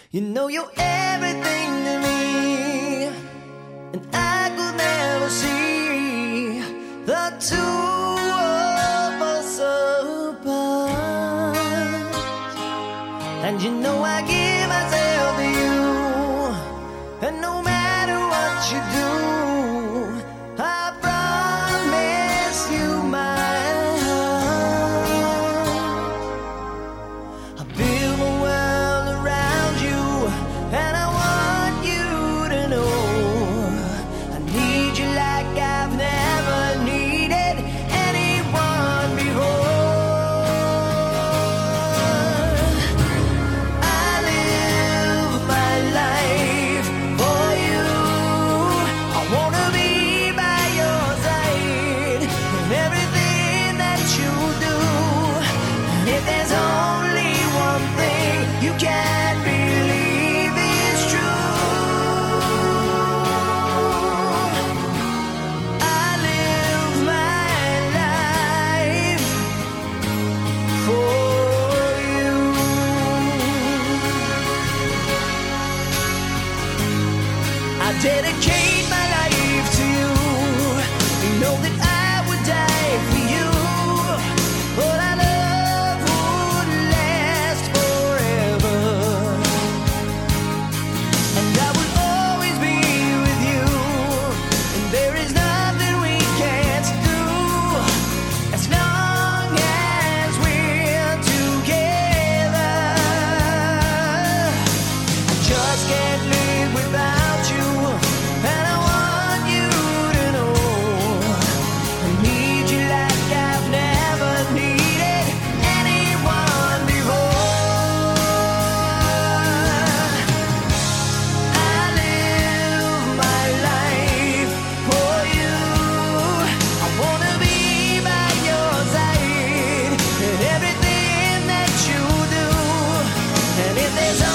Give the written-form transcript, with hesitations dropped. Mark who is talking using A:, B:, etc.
A: You know you're everything to me, and I could never see the two of us apart. And you know I give myself to you, and no matter what you do, I promise you my heart. I build my world around you, and I want you to know I need you like I've never needed anyone before. I live my life for you. I wanna be by your side in everything that you do. And if there's only one thing you can't believe is true, I live my life for you. I dedicate my life to you. You know that I would die for you. But our love would last forever, and I will always be with you. And there is nothing we can't do as long as we're together. I just can't live without you, and I want you to know I need you like I've never needed anyone before. I live my life for you. I wanna be by your side in everything that you do. And if there's